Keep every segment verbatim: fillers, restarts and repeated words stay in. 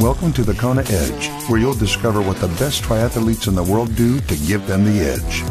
Welcome to the Kona Edge, where you'll discover what the best triathletes in the world do to give them the edge.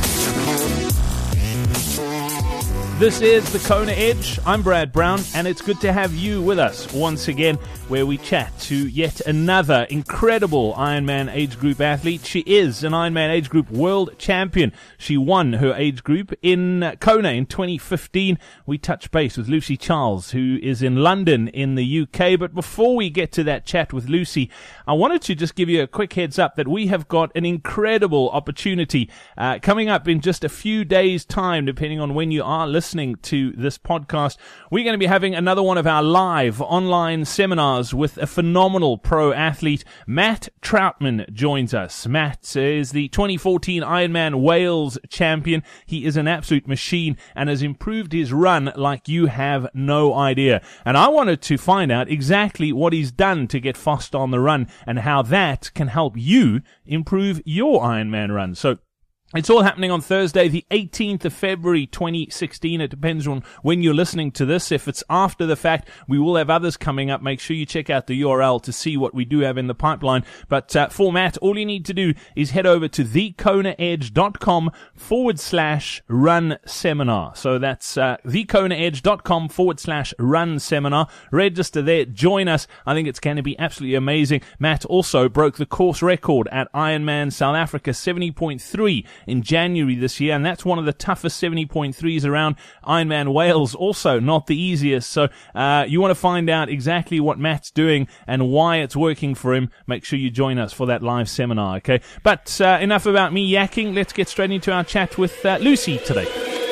This is the Kona Edge. I'm Brad Brown, and it's good to have you with us once again, where we chat to yet another incredible Ironman age group athlete. She is an Ironman age group world champion. She won her age group in Kona in twenty fifteen. We touch base with Lucy Charles, who is in London in the U K. But before we get to that chat with Lucy, I wanted to just give you a quick heads up that we have got an incredible opportunity uh, coming up in just a few days' time, depending on when you are listening to this podcast. We're going to be having another one of our live online seminars with a phenomenal pro athlete. Matt Troutman joins us. Matt is the twenty fourteen Ironman Wales champion. He is an absolute machine and has improved his run like you have no idea. And I wanted to find out exactly what he's done to get fast on the run and how that can help you improve your Ironman run. So it's all happening on Thursday, the eighteenth of February, twenty sixteen. It depends on when you're listening to this. If it's after the fact, we will have others coming up. Make sure you check out the U R L to see what we do have in the pipeline. But uh, for Matt, all you need to do is head over to thekonaedge.com forward slash run seminar. So that's uh, thekonaedge.com forward slash run seminar. Register there. Join us. I think it's going to be absolutely amazing. Matt also broke the course record at Ironman South Africa, seventy point three. In January this year, and that's one of the toughest seventy point threes around. Ironman Wales also not the easiest. So uh, you want to find out exactly what Matt's doing and why it's working for him, make sure you join us for that live seminar, okay? But uh, enough about me yakking. Let's get straight into our chat with uh, Lucy today.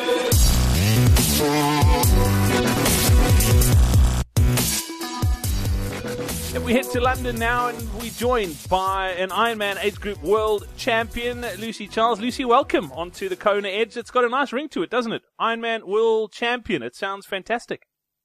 We head to London now, and we're joined by an Ironman age group world champion, Lucy Charles. Lucy, welcome onto the Kona Edge. It's got a nice ring to it, doesn't it? Ironman world champion. It sounds fantastic.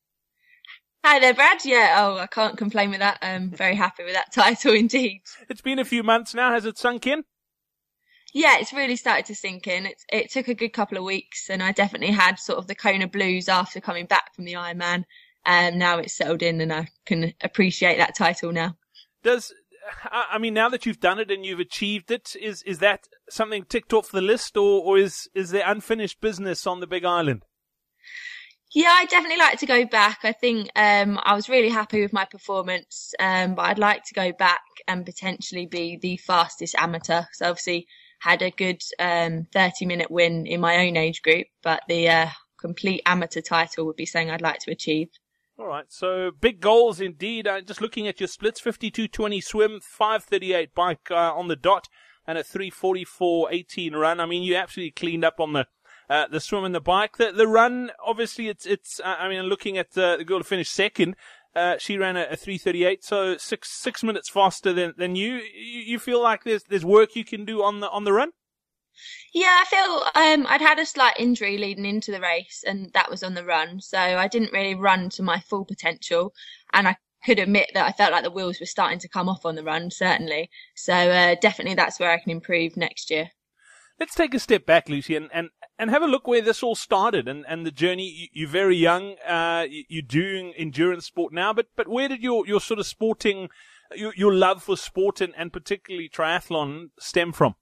Hi there, Brad. Yeah, oh, I can't complain with that. I'm very happy with that title indeed. It's been a few months now. Has it sunk in? Yeah, it's really started to sink in. It's, it took a good couple of weeks, and I definitely had sort of the Kona blues after coming back from the Ironman. Um, now it's settled in and I can appreciate that title now. Does, I mean, now that you've done it and you've achieved it, is, is that something ticked off the list, or, or is, is there unfinished business on the Big Island? Yeah, I'd definitely like to go back. I think, um, I was really happy with my performance, um, but I'd like to go back and potentially be the fastest amateur. So obviously had a good, um, thirty minute win in my own age group, but the, uh, complete amateur title would be something I'd like to achieve. All right, so big goals indeed. Uh, just looking at your splits, fifty-two twenty swim, five thirty-eight bike uh, on the dot, and a three forty-four eighteen run. I mean, you absolutely cleaned up on the uh, the swim and the bike. The the run, obviously, it's it's. Uh, I mean, looking at uh, the girl who finished second, uh, she ran a, a three thirty-eight, so six six minutes faster than than you. You, you feel like there's there's work you can do on the on the run? Yeah, I feel um, I'd had a slight injury leading into the race, and that was on the run. So I didn't really run to my full potential, and I could admit that I felt like the wheels were starting to come off on the run, certainly. So uh, definitely that's where I can improve next year. Let's take a step back, Lucy, and, and, and have a look where this all started and, and the journey. You're very young, uh, you're doing endurance sport now, but, but where did your, your sort of sporting, your, your love for sport and, and particularly triathlon stem from?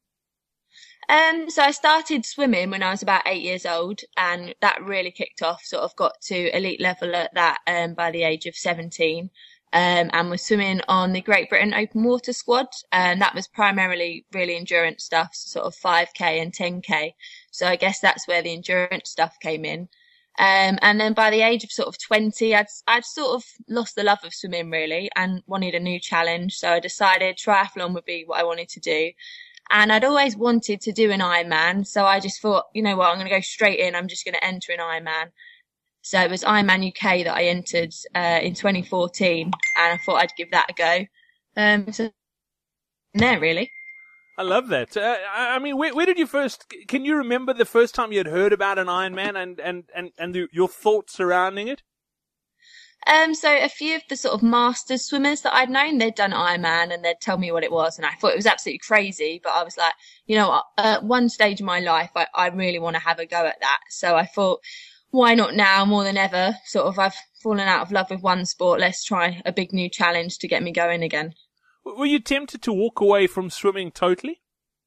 Um, so I started swimming when I was about eight years old, and that really kicked off. Sort of got to elite level at that um, by the age of seventeen, um, and was swimming on the Great Britain Open Water Squad, and that was primarily really endurance stuff, sort of five K and ten K. So I guess that's where the endurance stuff came in. Um, and then by the age of sort of twenty, I'd I'd sort of lost the love of swimming really, and wanted a new challenge. So I decided triathlon would be what I wanted to do. And I'd always wanted to do an Ironman, so I just thought, you know what, I'm going to go straight in. I'm just going to enter an Ironman. So it was Ironman U K that I entered uh, in twenty fourteen, and I thought I'd give that a go. Um, so there, really. I love that. Uh, I mean, where, where did you first? Can you remember the first time you had heard about an Ironman and and and and the, your thoughts surrounding it? Um, so a few of the sort of masters swimmers that I'd known, they'd done Ironman and they'd tell me what it was. And I thought it was absolutely crazy, but I was like, you know what, at one stage in my life, I, I really want to have a go at that. So I thought, why not now more than ever? Sort of, I've fallen out of love with one sport. Let's try a big new challenge to get me going again. Were you tempted to walk away from swimming totally?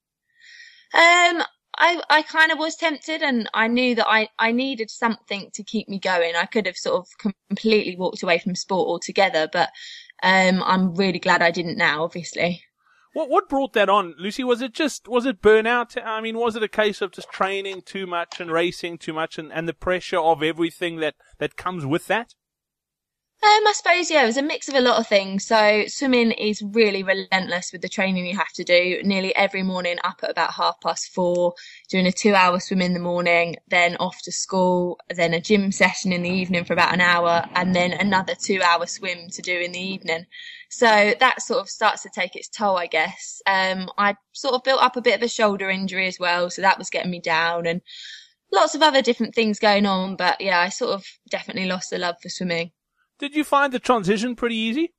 Um, I, I kind of was tempted, and I knew that I, I needed something to keep me going. I could have sort of completely walked away from sport altogether, but um, I'm really glad I didn't now, obviously. What what brought that on, Lucy? Was it just, was it burnout? I mean, was it a case of just training too much and racing too much and, and the pressure of everything that, that comes with that? Um, I suppose, yeah, it was a mix of a lot of things. So swimming is really relentless with the training you have to do. Nearly every morning up at about half past four, doing a two hour swim in the morning, then off to school, then a gym session in the evening for about an hour, and then another two hour swim to do in the evening. So that sort of starts to take its toll, I guess. Um, I sort of built up a bit of a shoulder injury as well, so that was getting me down, and lots of other different things going on. But yeah, I sort of definitely lost the love for swimming. Did you find the transition pretty easy?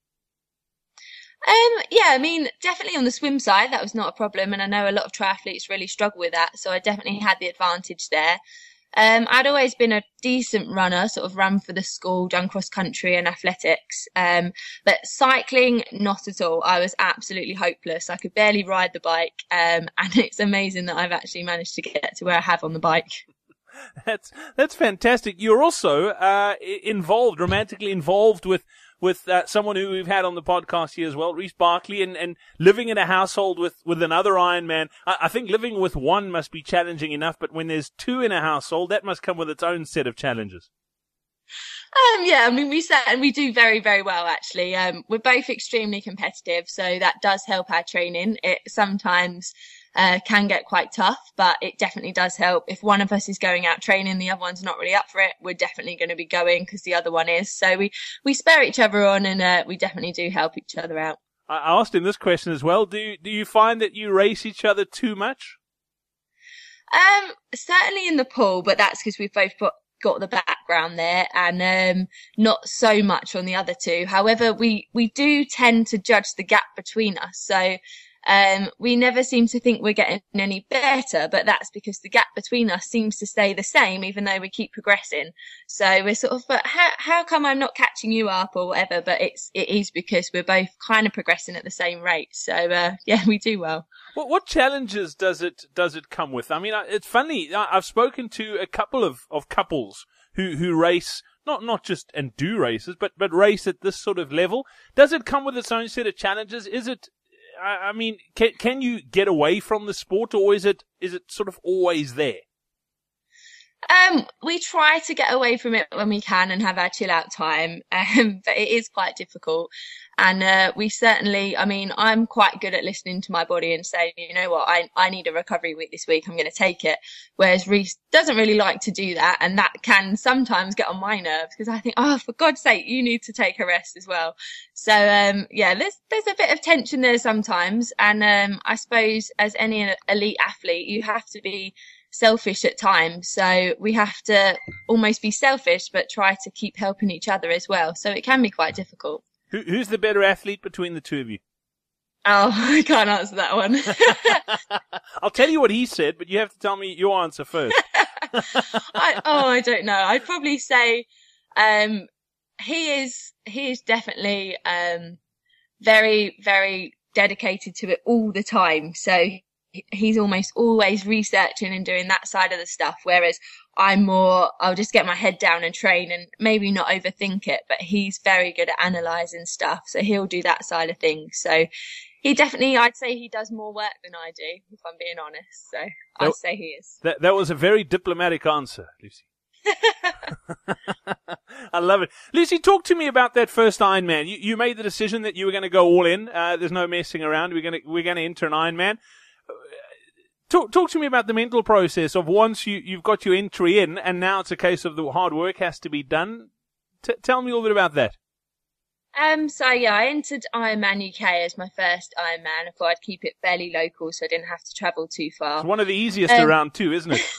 Um, yeah, I mean, definitely on the swim side, that was not a problem. And I know a lot of triathletes really struggle with that. So I definitely had the advantage there. Um, I'd always been a decent runner, sort of run for the school, done cross country and athletics. Um, but cycling, not at all. I was absolutely hopeless. I could barely ride the bike. Um, and it's amazing that I've actually managed to get to where I have on the bike. That's that's fantastic. You're also uh, involved, romantically involved with with uh, someone who we've had on the podcast here as well, Reece Barkley, and, and living in a household with, with another Ironman. I, I think living with one must be challenging enough, but when there's two in a household, that must come with its own set of challenges. Um, yeah, I mean, we set, and we do very, very well, actually. Um, we're both extremely competitive, so that does help our training. It sometimes uh, can get quite tough, but it definitely does help. If one of us is going out training, the other one's not really up for it, we're definitely going to be going because the other one is. So we, we spare each other on, and uh, we definitely do help each other out. I asked him this question as well. Do, do you find that you race each other too much? Um, certainly in the pool, but that's because we've both got got the background there, and um not so much on the other two. However, we we do tend to judge the gap between us, so um we never seem to think we're getting any better, but that's because the gap between us seems to stay the same even though we keep progressing. So we're sort of, but how how come I'm not catching you up or whatever? But it's it is because we're both kind of progressing at the same rate. So uh yeah, we do well. What, what challenges does it does it come with? I mean, it's funny. I've spoken to a couple of, of couples who, who race, not not just and do races, but, but race at this sort of level. Does it come with its own set of challenges? Is it, I, I mean, can can you get away from the sport, or is it is it sort of always there? Um, we try to get away from it when we can and have our chill out time, um, but it is quite difficult. And, uh, we certainly, I mean, I'm quite good at listening to my body and saying, you know what, I, I need a recovery week this week. I'm going to take it. Whereas Reece doesn't really like to do that. And that can sometimes get on my nerves because I think, oh, for God's sake, you need to take a rest as well. So, um, yeah, there's, there's a bit of tension there sometimes. And, um, I suppose as any elite athlete, you have to be selfish at times. So we have to almost be selfish, but try to keep helping each other as well. So it can be quite difficult. Who, who's the better athlete between the two of you? Oh, I can't answer that one. I'll tell you what he said, but you have to tell me your answer first. I, oh, I don't know. I'd probably say, um, he is, he is definitely, um, very, very dedicated to it all the time. So he's almost always researching and doing that side of the stuff. Whereas I'm more, I'll just get my head down and train and maybe not overthink it, but he's very good at analysing stuff. So he'll do that side of things. So he definitely, I'd say he does more work than I do, if I'm being honest. So I'd that, say he is. That, that was a very diplomatic answer, Lucy. I love it. Lucy, talk to me about that first Ironman. You, you made the decision that you were going to go all in. Uh, there's no messing around. We're going to, we're going to enter an Ironman. Talk, talk to me about the mental process of once you, you've got your entry in and now it's a case of the hard work has to be done. T- tell me a little bit about that. Um, so yeah, I entered Ironman U K as my first Ironman. I thought I'd keep it fairly local so I didn't have to travel too far. It's one of the easiest um, around too, isn't it?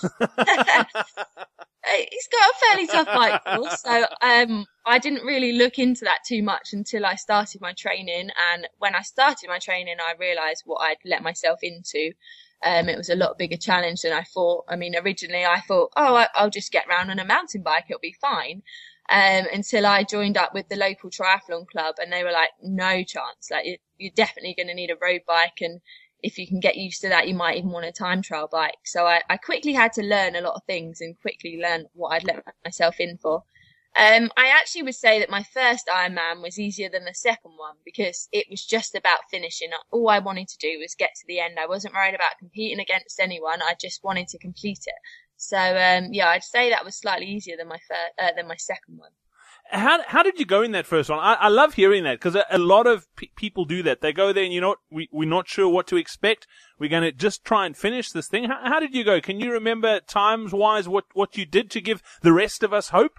It's got a fairly tough bike course, so um, I didn't really look into that too much until I started my training. And when I started my training, I realised what I'd let myself into. Um, it was a lot bigger challenge than I thought. I mean, originally I thought, oh, I, I'll just get round on a mountain bike. It'll be fine. Um, until I joined up with the local triathlon club, and they were like, no chance. Like, you're, you're definitely going to need a road bike. And if you can get used to that, you might even want a time trial bike. So I, I quickly had to learn a lot of things and quickly learn what I'd let myself in for. Um, I actually would say that my first Ironman was easier than the second one because it was just about finishing. All I wanted to do was get to the end. I wasn't worried about competing against anyone. I just wanted to complete it. So, um, yeah, I'd say that was slightly easier than my first, uh, than my second one. How how did you go in that first one? I, I love hearing that because a, a lot of pe- people do that. They go there and, you know what, we, we're not sure what to expect. We're going to just try and finish this thing. How, how did you go? Can you remember times-wise what, what you did to give the rest of us hope?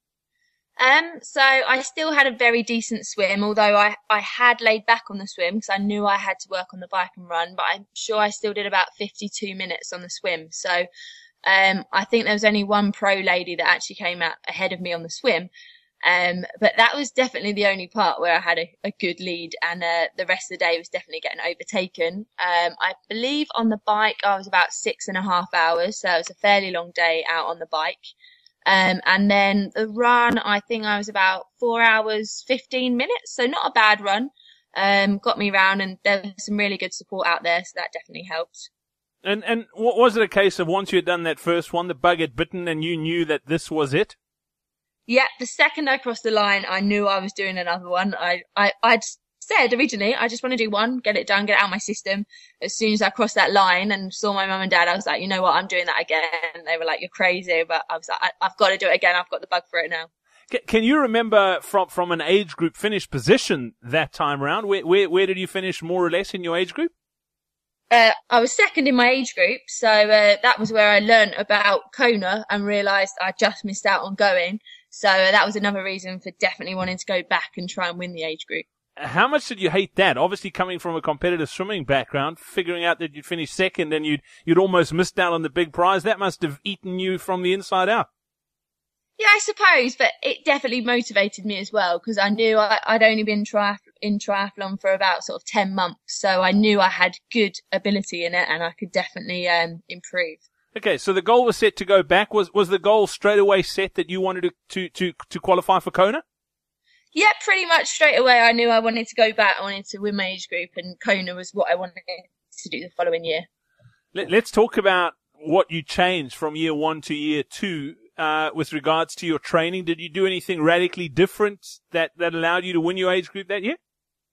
Um, so I still had a very decent swim, although I, I had laid back on the swim because I knew I had to work on the bike and run, but I'm sure I still did about fifty-two minutes on the swim. So, um, I think there was only one pro lady that actually came out ahead of me on the swim. Um, but that was definitely the only part where I had a, a good lead, and, uh, the rest of the day was definitely getting overtaken. Um, I believe on the bike I was about six and a half hours. So it was a fairly long day out on the bike. Um, and then the run, I think I was about four hours, fifteen minutes. So not a bad run. Um, got me round, and there was some really good support out there. So that definitely helped. And, and was it a case of once you had done that first one, the bug had bitten and you knew that this was it? Yeah. The second I crossed the line, I knew I was doing another one. I, I, I'd said originally, I just want to do one, get it done, get it out of my system. As soon as I crossed that line and saw my mum and dad, I was like, you know what, I'm doing that again. And they were like, you're crazy. But I was like, I, I've got to do it again. I've got the bug for it now. Can you remember from, from an age group finish position that time around? Where, where, where did you finish more or less in your age group? Uh, I was second in my age group. So, uh, that was where I learned about Kona and realised I just missed out on going. So uh, that was another reason for definitely wanting to go back and try and win the age group. How much did you hate that? Obviously, coming from a competitive swimming background, figuring out that you'd finished second and you'd you'd almost missed out on the big prize, that must have eaten you from the inside out. Yeah, I suppose, but it definitely motivated me as well because I knew I, I'd only been triath- in triathlon for about sort of ten months, so I knew I had good ability in it and I could definitely um, improve. Okay, so the goal was set to go back. Was was the goal straight away set that you wanted to to to, to qualify for Kona? Yeah, pretty much straight away. I knew I wanted to go back. I wanted to win my age group, and Kona was what I wanted to do the following year. Let, let's talk about what you changed from year one to year two uh, with regards to your training. Did you do anything radically different that, that allowed you to win your age group that year?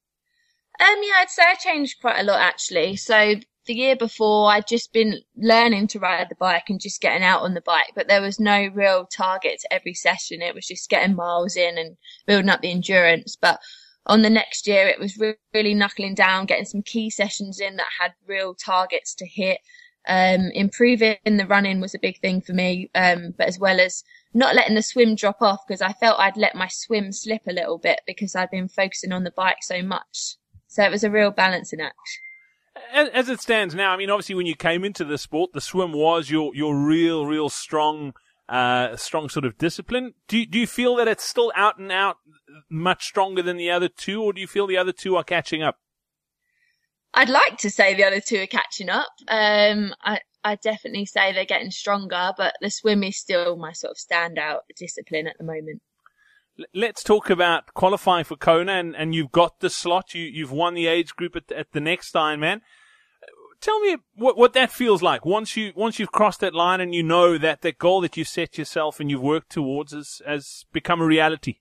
Um, yeah, I'd say I changed quite a lot actually. So the year before, I'd just been learning to ride the bike and just getting out on the bike, but there was no real target to every session. It was just getting miles in and building up the endurance. But on the next year, it was re- really knuckling down, getting some key sessions in that had real targets to hit. Um, improving the running was a big thing for me, um, but as well as not letting the swim drop off because I felt I'd let my swim slip a little bit because I'd been focusing on the bike so much. So it was a real balancing act. As, as it stands now, I mean, obviously when you came into the sport, the swim was your, your real, real strong, uh, strong sort of discipline. Do you, do you feel that it's still out and out much stronger than the other two, or do you feel the other two are catching up? I'd like to say the other two are catching up. Um, I, I definitely say they're getting stronger, but the swim is still my sort of standout discipline at the moment. Let's talk about qualifying for Kona, and, and you've got the slot. You, you've won the age group at, at the next Ironman. Tell me what, what that feels like once you once you've crossed that line and you know that the goal that you set yourself and you've worked towards has, has become a reality.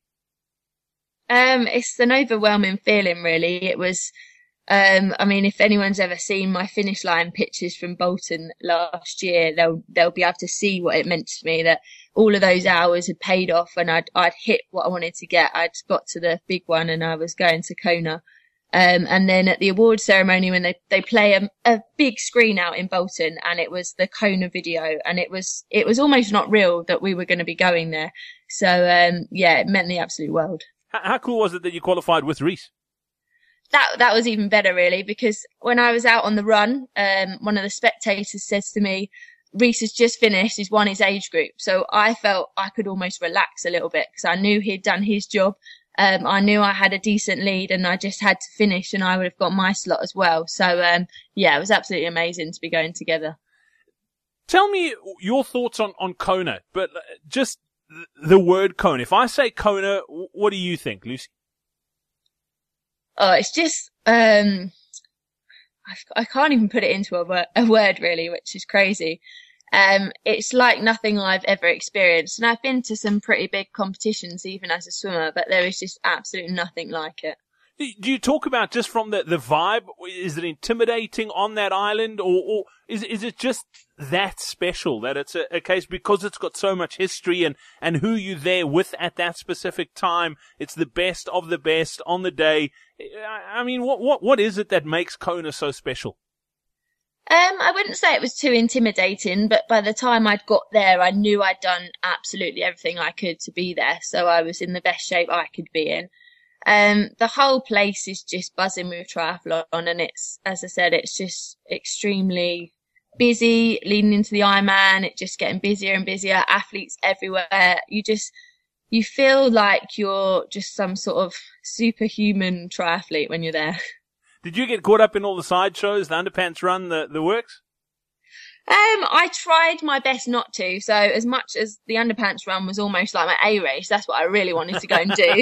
Um, it's an overwhelming feeling, really. It was. Um, I mean, if anyone's ever seen my finish line pictures from Bolton last year, they'll they'll be able to see what it meant to me. That all of those hours had paid off, and I'd I'd hit what I wanted to get. I'd got to the big one, and I was going to Kona. Um, and then at the award ceremony, when they they play a, a big screen out in Bolton, and it was the Kona video, and it was it was almost not real that we were going to be going there. So um, yeah, it meant the absolute world. How, how cool was it that you qualified with Reece? That that was even better, really, because when I was out on the run, um, one of the spectators says to me, Reece has just finished, he's won his age group. So I felt I could almost relax a little bit because I knew he'd done his job. um, I knew I had a decent lead and I just had to finish and I would have got my slot as well. So, um, yeah, it was absolutely amazing to be going together. Tell me your thoughts on, on Kona, but just the word Kona. If I say Kona, what do you think, Lucy? Oh, it's just, um, I, I can't even put it into a word, a word really, which is crazy. Um, it's like nothing I've ever experienced. And I've been to some pretty big competitions, even as a swimmer, but there is just absolutely nothing like it. Do you talk about just from the, the vibe? Is it intimidating on that island, or, or is is it just that special that it's a, a case because it's got so much history and, and who you're there with at that specific time? It's the best of the best on the day. I mean, what what what is it that makes Kona so special? Um, I wouldn't say it was too intimidating, but by the time I'd got there, I knew I'd done absolutely everything I could to be there, so I was in the best shape I could be in. Um, the whole place is just buzzing with triathlon, and it's, as I said, it's just extremely busy leading into the Ironman. It's just getting busier and busier, athletes everywhere. You just, you feel like you're just some sort of superhuman triathlete when you're there. Did you get caught up in all the sideshows, the underpants run, the, the works? Um, I tried my best not to. So as much as the underpants run was almost like my A race, that's what I really wanted to go and do.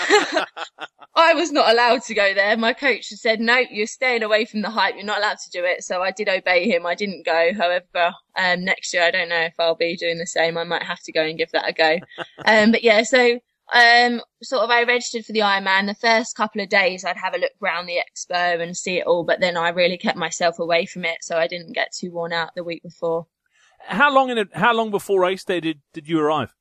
I was not allowed to go there. My coach said, no, you're staying away from the hype. You're not allowed to do it. So I did obey him. I didn't go. However, um, next year, I don't know if I'll be doing the same. I might have to go and give that a go. um, but yeah, so, um, sort of I registered for the Ironman. The first couple of days, I'd have a look around the expo and see it all, but then I really kept myself away from it, so I didn't get too worn out the week before. How long in a, how long before race day did, did you arrive?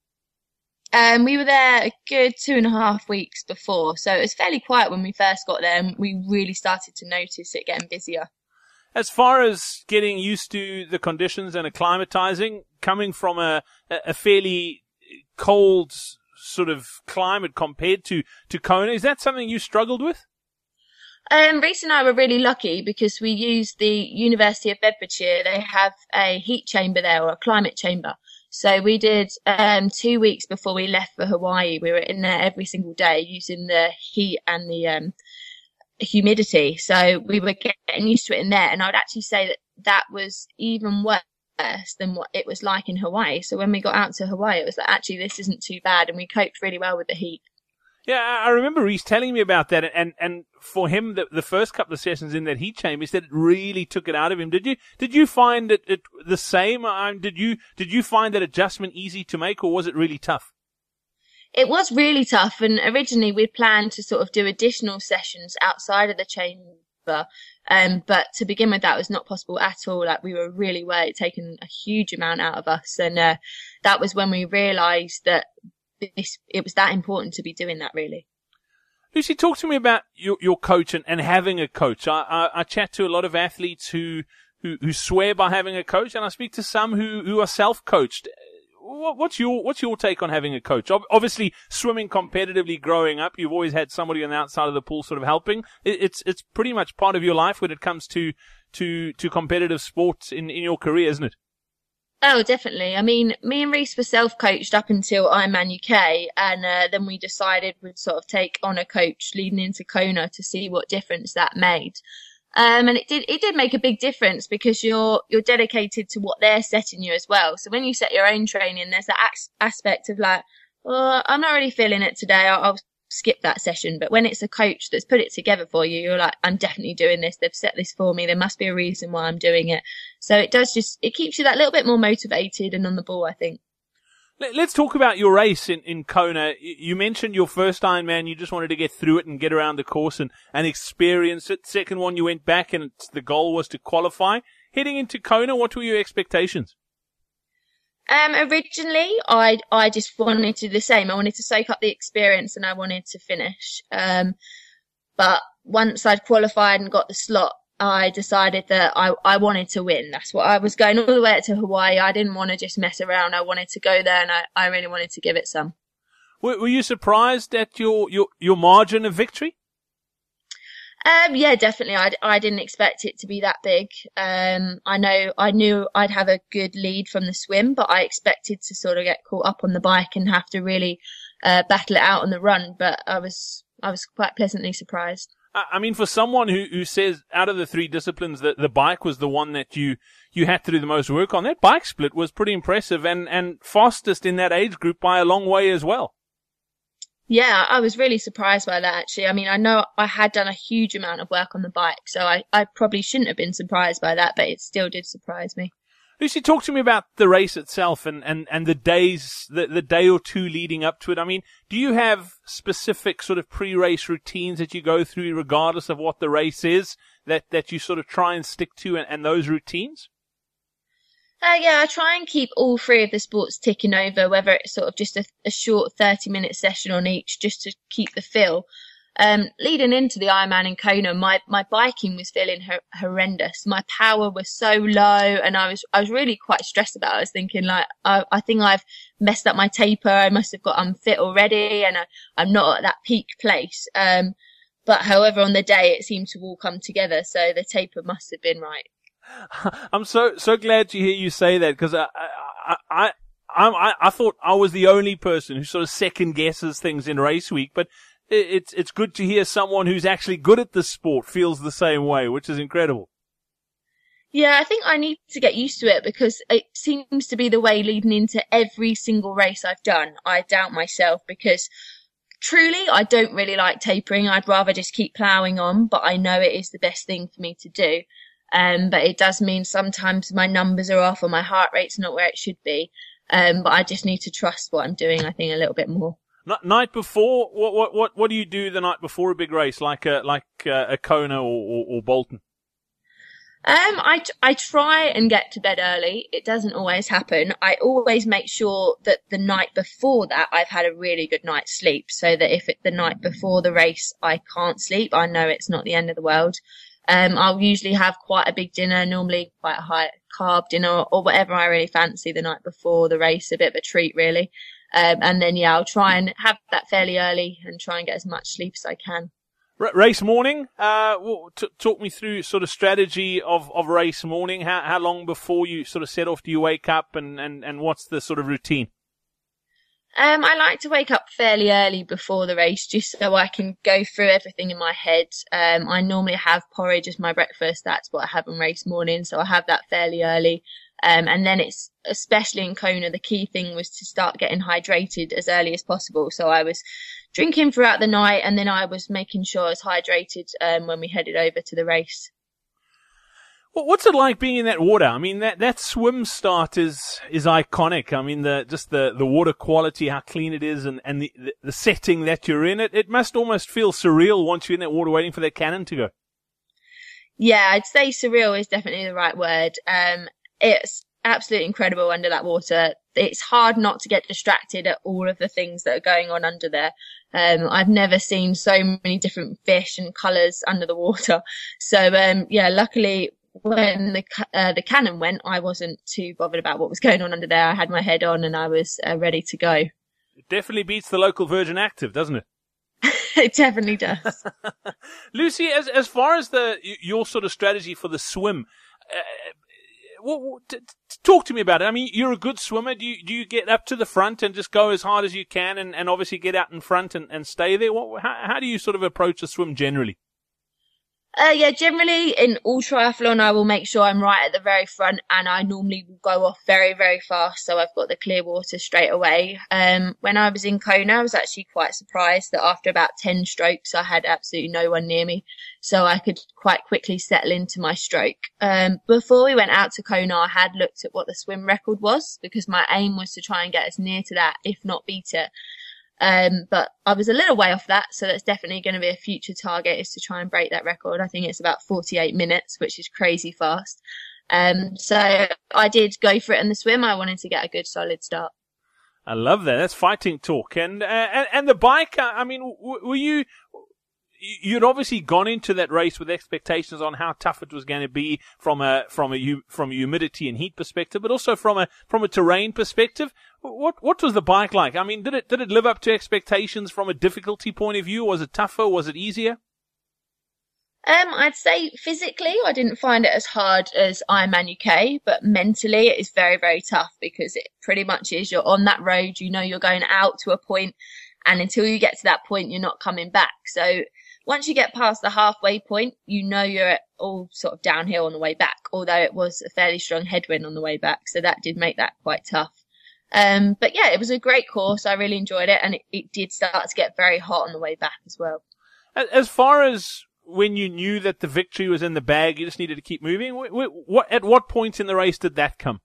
Um, we were there a good two and a half weeks before, so it was fairly quiet when we first got there, and we really started to notice it getting busier. As far as getting used to the conditions and acclimatizing, coming from a, a fairly cold sort of climate compared to, to Kona, is that something you struggled with? Um, Reese and I were really lucky because we used the University of Bedfordshire. They have a heat chamber there, or a climate chamber. So we did, um, two weeks before we left for Hawaii. We were in there every single day using the heat and the, um, humidity. So we were getting used to it in there. And I would actually say that that was even worse than what it was like in Hawaii. So when we got out to Hawaii, it was like, actually, this isn't too bad, and we coped really well with the heat. Yeah, I remember Reese telling me about that, and and for him, the, the first couple of sessions in that heat chamber, he said it really took it out of him. Did you did you find it, it the same? Um, did you did you find that adjustment easy to make, or was it really tough? It was really tough, and originally we'd planned to sort of do additional sessions outside of the chamber. Um, but to begin with, that was not possible at all. Like, we were really worried, taking a huge amount out of us. And, uh, that was when we realized that this, it was that important to be doing that, really. Lucy, talk to me about your, your coach and, and having a coach. I, I, I chat to a lot of athletes who, who, who swear by having a coach, and I speak to some who, who are self-coached. What, what's your, what's your take on having a coach? Obviously, swimming competitively growing up, you've always had somebody on the outside of the pool sort of helping. It's, it's pretty much part of your life when it comes to, to, to competitive sports in, in your career, isn't it? Oh, definitely. I mean, me and Reese were self-coached up until Ironman U K, and uh, then we decided we'd sort of take on a coach leading into Kona to see what difference that made. Um, and it did, it did make a big difference because you're, you're dedicated to what they're setting you as well. So when you set your own training, there's that aspect of like, well, I'm not really feeling it today. I'll, I'll skip that session. But when it's a coach that's put it together for you, you're like, I'm definitely doing this. They've set this for me. There must be a reason why I'm doing it. So it does just, it keeps you that little bit more motivated and on the ball, I think. Let's talk about your race in, in Kona. You mentioned your first Ironman. You just wanted to get through it and get around the course and, and experience it. Second one, you went back and the goal was to qualify. Heading into Kona, what were your expectations? Um, originally, I, I just wanted to do the same. I wanted to soak up the experience and I wanted to finish. Um, but once I'd qualified and got the slot, I decided that I, I wanted to win. That's what I was going all the way to Hawaii. I didn't want to just mess around. I wanted to go there and I, I really wanted to give it some. Were, were you surprised at your, your, your margin of victory? Um, yeah, definitely. I, I didn't expect it to be that big. Um, I know, I knew I'd have a good lead from the swim, but I expected to sort of get caught up on the bike and have to really, uh, battle it out on the run. But I was I was quite pleasantly surprised. I mean, for someone who, who says out of the three disciplines that the bike was the one that you, you had to do the most work on, that bike split was pretty impressive and, and fastest in that age group by a long way as well. Yeah, I was really surprised by that, actually. I mean, I know I had done a huge amount of work on the bike, so I, I probably shouldn't have been surprised by that, but it still did surprise me. Lucy, talk to me about the race itself and, and, and the days, the, the day or two leading up to it. I mean, do you have specific sort of pre-race routines that you go through regardless of what the race is that, that you sort of try and stick to and, and those routines? Uh, yeah, I try and keep all three of the sports ticking over, whether it's sort of just a, a short thirty minute session on each just to keep the feel. Um, leading into the Ironman in Kona, my, my biking was feeling hor- horrendous. My power was so low and I was, I was really quite stressed about it. I was thinking like, I, I think I've messed up my taper. I must have got unfit already and I, I'm not at that peak place. Um, but however, on the day, it seemed to all come together. So the taper must have been right. I'm so, so glad to hear you say that because I, I, I, I, I thought I was the only person who sort of second guesses things in race week, but It's it's good to hear someone who's actually good at the sport feels the same way, which is incredible. Yeah, I think I need to get used to it because it seems to be the way leading into every single race I've done. I doubt myself because truly I don't really like tapering. I'd rather just keep ploughing on, but I know it is the best thing for me to do. Um, but it does mean sometimes my numbers are off or my heart rate's not where it should be. Um, but I just need to trust what I'm doing, I think, a little bit more. Night before, what what what what do you do the night before a big race, like a like a, a Kona or, or, or Bolton? Um, I I try and get to bed early. It doesn't always happen. I always make sure that the night before that I've had a really good night's sleep, so that if it, the night before the race I can't sleep, I know it's not the end of the world. Um, I'll usually have quite a big dinner, normally quite a high carb dinner or, or whatever I really fancy the night before the race, a bit of a treat really. Um, and then, yeah, I'll try and have that fairly early and try and get as much sleep as I can. R- race morning, uh, t- talk me through sort of strategy of, of race morning. How, how long before you sort of set off do you wake up and, and, and what's the sort of routine? Um, I like to wake up fairly early before the race just so I can go through everything in my head. Um, I normally have porridge as my breakfast. That's what I have on race morning. So I have that fairly early. Um, and then it's, especially in Kona, the key thing was to start getting hydrated as early as possible. So I was drinking throughout the night and then I was making sure I was hydrated, um, when we headed over to the race. Well, what's it like being in that water? I mean, that, that swim start is, is iconic. I mean, the, just the, the water quality, how clean it is and, and the, the, the setting that you're in. It, it must almost feel surreal once you're in that water waiting for that cannon to go. Yeah, I'd say surreal is definitely the right word. Um, It's absolutely incredible under that water. It's hard not to get distracted at all of the things that are going on under there. Um, I've never seen so many different fish and colours under the water. So, um, yeah, luckily when the, uh, the cannon went, I wasn't too bothered about what was going on under there. I had my head on and I was uh, ready to go. It definitely beats the local Virgin Active, doesn't it? It definitely does. Lucy, as, as far as the, your sort of strategy for the swim, uh, Well, t- t- talk to me about it. I mean, you're a good swimmer. Do you, do you get up to the front and just go as hard as you can and, and obviously get out in front and, and stay there? What, how, how do you sort of approach the swim generally? Uh, yeah, generally in all triathlon, I will make sure I'm right at the very front and I normally will go off very, very fast. So I've got the clear water straight away. Um, when I was in Kona, I was actually quite surprised that after about ten strokes, I had absolutely no one near me. So I could quite quickly settle into my stroke. Um, before we went out to Kona, I had looked at what the swim record was because my aim was to try and get as near to that, if not beat it. Um, but I was a little way off that, so that's definitely going to be a future target is to try and break that record. I think it's about forty-eight minutes, which is crazy fast. Um, so I did go for it in the swim. I wanted to get a good solid start. I love that. That's fighting talk. And, uh, and, and the bike, I mean, w- were you, you'd obviously gone into that race with expectations on how tough it was going to be from a, from a, from a humidity and heat perspective, but also from a, from a terrain perspective. What, what was the bike like? I mean, did it, did it live up to expectations from a difficulty point of view? Was it tougher? Was it easier? Um, I'd say physically, I didn't find it as hard as Ironman U K, but mentally it is very, very tough because it pretty much is you're on that road, you know, you're going out to a point And until you get to that point, you're not coming back. So once you get past the halfway point, you know you're all sort of downhill on the way back, although it was a fairly strong headwind on the way back. So that did make that quite tough. Um, but yeah, it was a great course. I really enjoyed it. And it, it did start to get very hot on the way back as well. As far as when you knew that the victory was in the bag, you just needed to keep moving, what, what, at what point in the race did that come?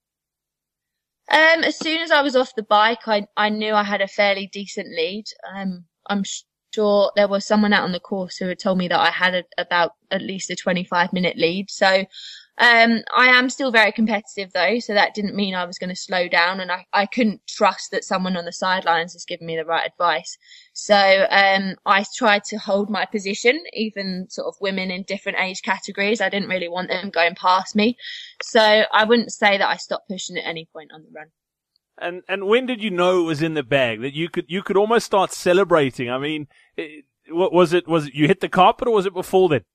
Um, as soon as I was off the bike, I, I knew I had a fairly decent lead. Um, I'm sure there was someone out on the course who had told me that I had a, about at least a twenty-five minute lead. So, um, I am still very competitive though. So that didn't mean I was going to slow down, and I, I couldn't trust that someone on the sidelines was giving me the right advice. So, um, I tried to hold my position, even sort of women in different age categories. I didn't really want them going past me. So I wouldn't say that I stopped pushing at any point on the run. And, and when did you know it was in the bag, that you could, you could almost start celebrating? I mean, it, what was it, was it you hit the carpet, or was it before then?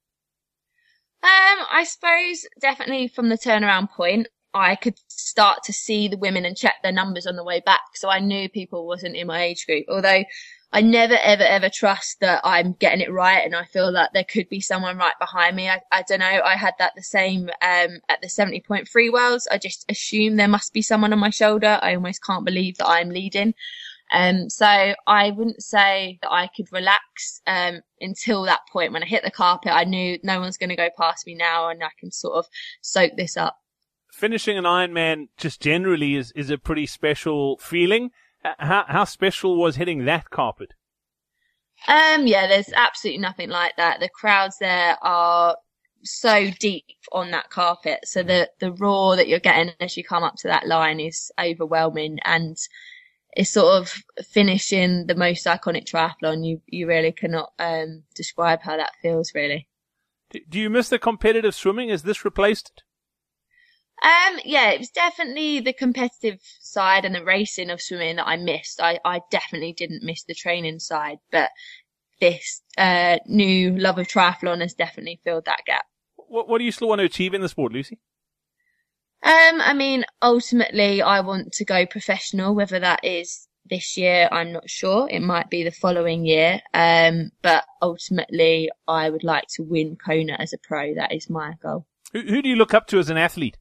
Um, I suppose definitely from the turnaround point, I could start to see the women and check their numbers on the way back. So I knew people wasn't in my age group, although I never, ever, ever trust that I'm getting it right. And I feel that there could be someone right behind me. I, I don't know. I had that the same, um, at the seventy point free worlds. I just assume there must be someone on my shoulder. I almost can't believe that I'm leading. Um, so I wouldn't say that I could relax, um, until that point. When I hit the carpet, I knew no one's going to go past me now, and I can sort of soak this up. Finishing an Ironman just generally is, is a pretty special feeling. How, how special was hitting that carpet? Um, yeah, there's absolutely nothing like that. The crowds there are so deep on that carpet. So the, the roar that you're getting as you come up to that line is overwhelming, and it's sort of finishing the most iconic triathlon. You, you really cannot, um, describe how that feels, really. Do you miss the competitive swimming? Has this replaced it? Um, yeah, it was definitely the competitive side and the racing of swimming that I missed. I, I definitely didn't miss the training side, but this, uh, new love of triathlon has definitely filled that gap. What, what do you still want to achieve in the sport, Lucy? Um, I mean, ultimately I want to go professional, whether that is this year, I'm not sure. It might be the following year. Um, but ultimately I would like to win Kona as a pro. That is my goal. Who, who do you look up to as an athlete?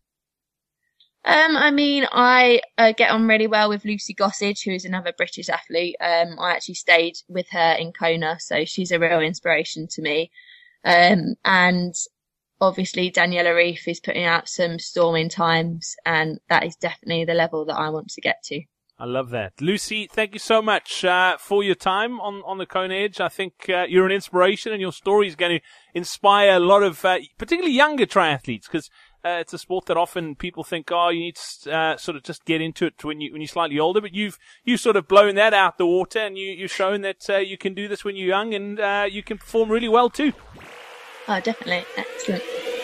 Um, I mean, I uh, get on really well with Lucy Gossage, who is another British athlete. Um, I actually stayed with her in Kona, so she's a real inspiration to me. Um, and obviously Daniela Ryf is putting out some storming times, and that is definitely the level that I want to get to. I love that. Lucy, thank you so much uh, for your time on, on the Kona Edge. I think uh, you're an inspiration, and your story is going to inspire a lot of uh, particularly younger triathletes, because uh, it's a sport that often people think, oh, you need to uh, sort of just get into it when, you, when you're slightly older. But you've you've sort of blown that out the water, and you, you've shown that uh, you can do this when you're young, and uh, you can perform really well too. Oh, definitely. Excellent.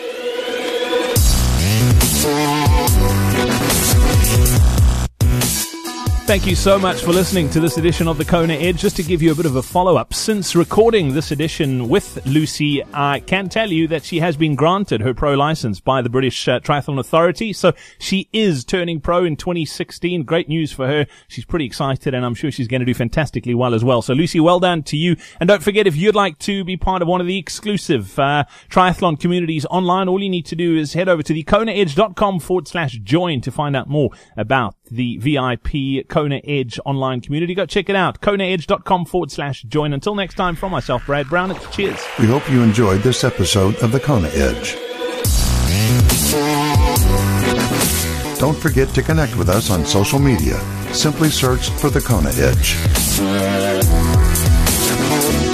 Thank you so much for listening to this edition of the Kona Edge. Just to give you a bit of a follow-up, since recording this edition with Lucy, I can tell you that she has been granted her pro license by the British uh, Triathlon Authority. So she is turning pro in twenty sixteen. Great news for her. She's pretty excited, and I'm sure she's going to do fantastically well as well. So Lucy, well done to you. And don't forget, if you'd like to be part of one of the exclusive uh, triathlon communities online, all you need to do is head over to the konaedge.com forward slash join to find out more about the V I P Kona Edge online community. Go check it out. konaedge.com forward slash join. Until next time, from myself, Brad Brown, it's cheers. We hope you enjoyed this episode of the Kona Edge. Don't forget to connect with us on social media. Simply search for the Kona Edge.